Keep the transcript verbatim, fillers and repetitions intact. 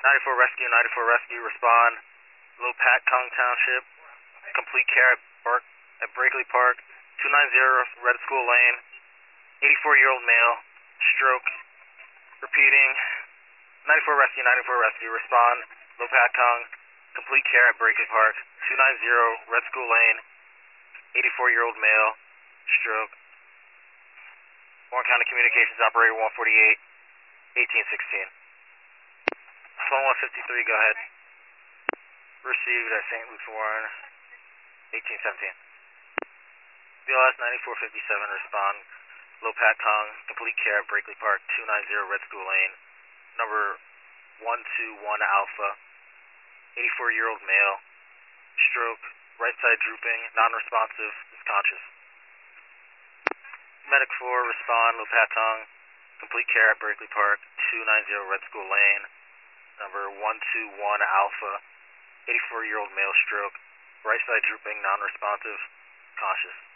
ninety-four Rescue, ninety-four Rescue, respond. Low Pat Kong Township, complete care at, Bark, at Brakely Park, two ninety Red School Lane, eighty-four-year-old male, stroke. Repeating, ninety-four Rescue, ninety-four Rescue, respond. Low Pat Kong, complete care at Brakely Park, two ninety Red School Lane, eighty-four-year-old male, stroke. Warren County Communications Operator one forty-eight, eighteen sixteen. Phone one fifty-three, go ahead. Received at Saint Luke's Warren, eighteen seventeen. B L S ninety-four fifty-seven, respond. Low Pat Kong, complete care at Brakely Park, two ninety Red School Lane, number one two one Alpha, eighty-four-year-old male, stroke, right side drooping, non-responsive, is conscious. Medic four, respond. Low Pat Kong, complete care at Brakely Park, two ninety Red School Lane, number one two one Alpha, eighty-four-year-old male, stroke, right side drooping, non-responsive, conscious.